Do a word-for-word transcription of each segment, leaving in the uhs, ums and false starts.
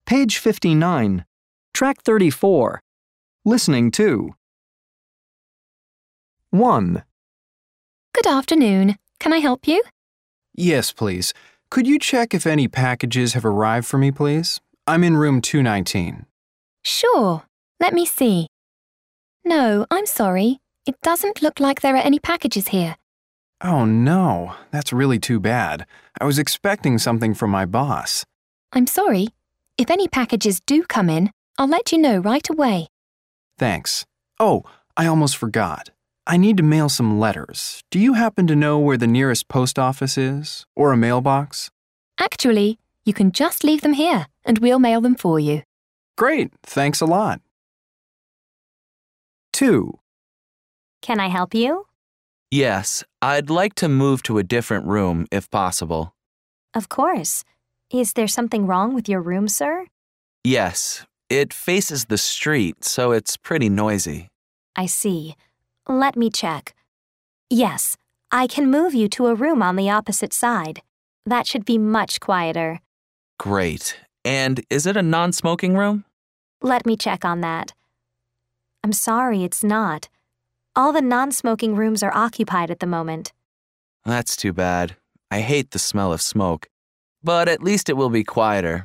Page fifty-nine. Track thirty-four. Listening to. one. Good afternoon. Can I help you? Yes, please. Could you check if any packages have arrived for me, please? I'm in room two nineteen. Sure. Let me see. No, I'm sorry. It doesn't look like there are any packages here. Oh no, that's really too bad. I was expecting something from my boss. I'm sorry. If any packages do come in, I'll let you know right away. Thanks. Oh, I almost forgot. I need to mail some letters. Do you happen to know where the nearest post office is? Or a mailbox? Actually, you can just leave them here, and we'll mail them for you. Great, thanks a lot. two. Can I help you? Yes, I'd like to move to a different room if possible. Of course. Is there something wrong with your room, sir? Yes, it faces the street, so it's pretty noisy. I see. Let me check. Yes, I can move you to a room on the opposite side. That should be much quieter. Great. And is it a non-smoking room? Let me check on that. I'm sorry, it's not. All the non-smoking rooms are occupied at the moment. That's too bad. I hate the smell of smoke. But at least it will be quieter.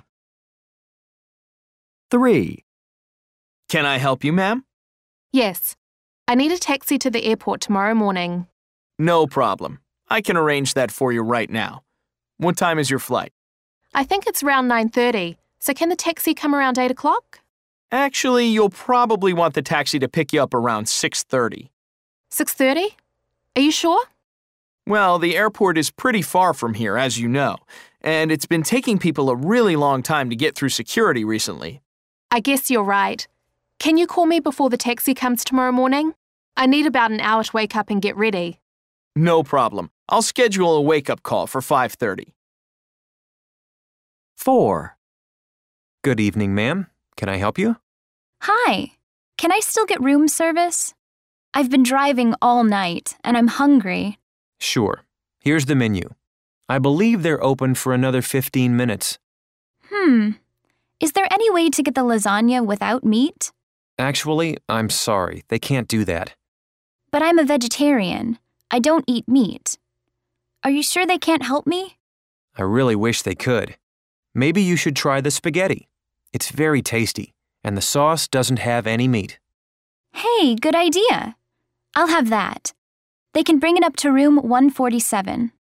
three. Can I help you, ma'am? Yes. I need a taxi to the airport tomorrow morning. No problem. I can arrange that for you right now. What time is your flight? I think it's around nine thirty, so can the taxi come around eight o'clock? Actually, you'll probably want the taxi to pick you up around six thirty. six thirty? Are you sure? Well, the airport is pretty far from here, as you know, and it's been taking people a really long time to get through security recently. I guess you're right. Can you call me before the taxi comes tomorrow morning? I need about an hour to wake up and get ready. No problem. I'll schedule a wake-up call for five thirty. four. Good evening, ma'am. Can I help you? Hi. Can I still get room service? I've been driving all night, and I'm hungry. Sure. Here's the menu. I believe they're open for another fifteen minutes. Hmm. Is there any way to get the lasagna without meat? Actually, I'm sorry. They can't do that. But I'm a vegetarian. I don't eat meat. Are you sure they can't help me? I really wish they could. Maybe you should try the spaghetti. It's very tasty, and the sauce doesn't have any meat. Hey, good idea. I'll have that. They can bring it up to room one forty-seven.